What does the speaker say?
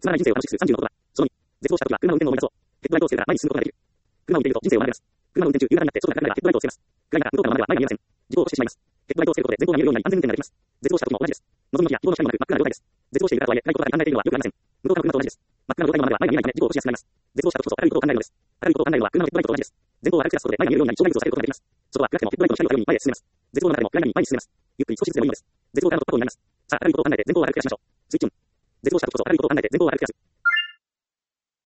つまらない人生を楽しくする30のことは、その2、絶望した時は車の運転を思い出そう。ヘッドライトをつけたら前に進むことができる。車を運転すると人生を学びます。車の運転中、夕方になって外が暗いからヘッドライトをつけます。暗い中、無灯火のままでは前が見えません。事故を起こしてしまいます。ヘッドライトをつけることで前方が見えるようになり安全運転ができます。絶望した時も同じです。望む時や希望の下にもなく真っ暗な状態です。絶望しているからとはいえ、暗いことが考えているのはよくありません。無灯火の車と同じです。真っ暗な状態のままでは前が見えないため事故を起こしやすくなります。絶望した時こそ明るいことを考えるのです。明るいことを考えるのは車のヘッドライトと同じです。前方を明るく照らすことで前が見えるようになり障害物を避けることができます。外は暗くてもヘッドライトの光を頼りに前へ進めます。絶望の中でも暗闇に前に進めます。ゆっくり少しずつでもいいのです。絶望からの突破口になります。さあ、明るいことを考えて前方を明るく照らしましょう。スイッチオン。絶望した時こそ明るいことを考えて前方を明るく照らす。